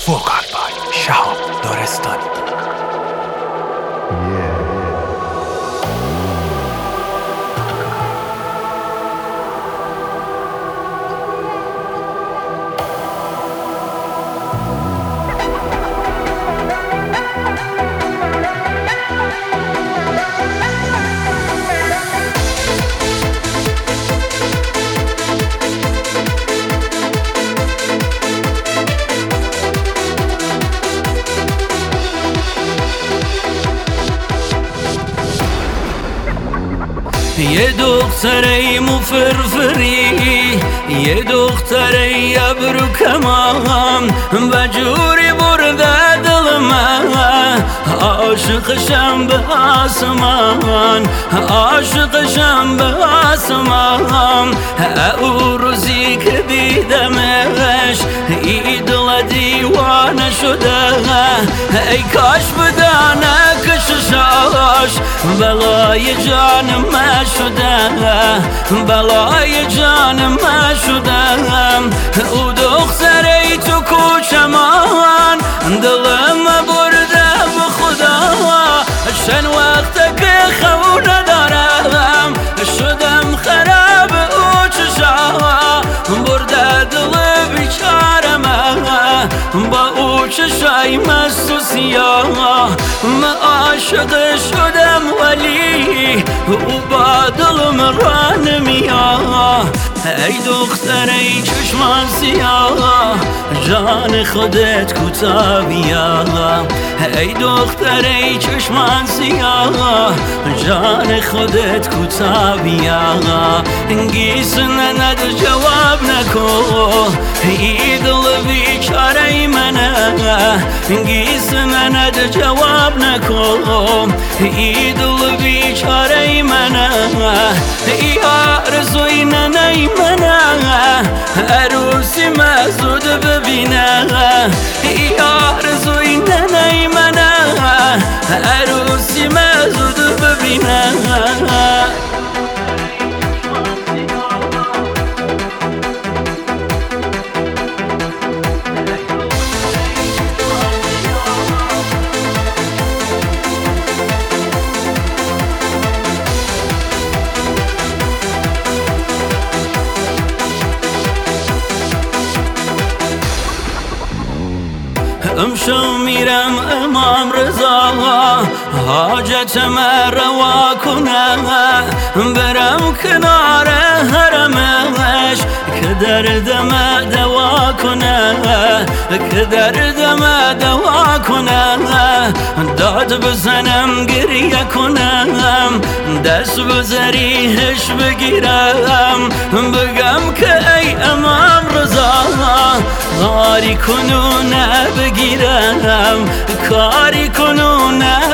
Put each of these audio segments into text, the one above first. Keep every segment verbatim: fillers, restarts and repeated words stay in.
وکال بای شهاب دارستانی. یه دختره مفرفری، یه دختره ابرو کمان، و جوری برده دل من، عاشقشم به آسمان، عاشقشم به آسمان. او روزی که دیدمش ای دل دیوانه شده، ای کاش بدانه که ششاش بلای جانم شده، بلای جانم شده. او دختره تو کوچمان دلم برده به خدا، چند وقت که خو ندارم شدم خراب او چشا، برده دل بیچاره من با او چشای مست و سیاه. من عاشق شدم ولی او با دلم را نمیاد. ای دختره چشمان سیاه جان خودت کوتا بیا، ای دختره چشمان سیاه جان خودت کوتا بیا. گیسن ند جواب نکو ای دل بیچاره منه، گیسن ند جواب نکو ای دل بیچاره منه. ای آرزوی ننه منه عروسی مزود ببینه، ای آرزوی ننه منه عروسی مزود ببینه. امشو میرم امام رضا حاجتم روا کنه، برم کنار حرمش که دردم دوا کنه، که دردم دوا کنه. داد بزنم گریه کنم، دست بزریش بگیرم، بگم که ای امام رضا کاری کنو نبگیرم، کاری کنو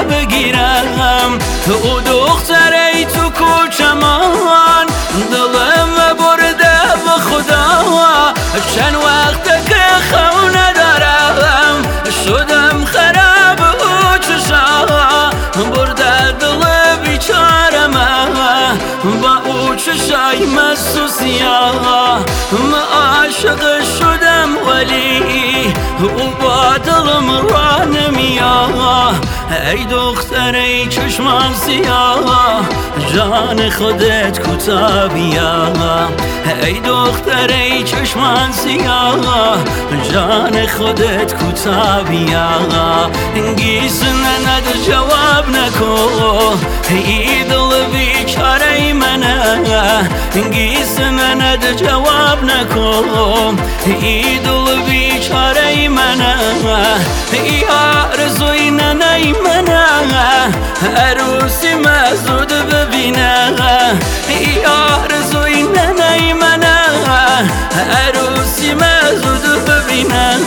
نبگیرم. او دختره تو کوچمان دلم برده به خدا، چند وقت که خو ندارم شدم خراب او چشا، برده دل بیچاره من با او چشای مست و سیاه. من عاشق شدم ولی او با دلم را نمیاد. ای دختره چشمان سیاه جان خودت کوتا بیا، ای دختره چشمان سیاه جان خودت کوتا بیا. گیسن ند جواب نکو ای دل بیچاره منه، گیسن ند جواب نکو ای دل بیچاره منه. ای آرزوی ننه منه عروسی مزود ببینه، ای آرزوی ننه منه عروسی مزود ببینه.